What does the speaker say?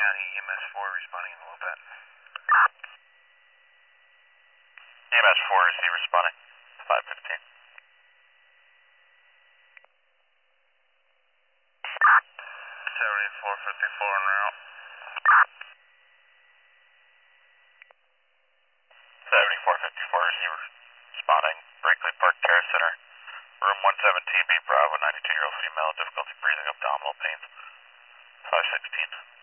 County EMS 4 responding in a little bit. EMS 4 receive responding. 515. 7454 en route. 7454 receiver responding. Berkeley Park Care Center. Room 117B Bravo, 92-year-old female, difficulty breathing, abdominal pains. 516.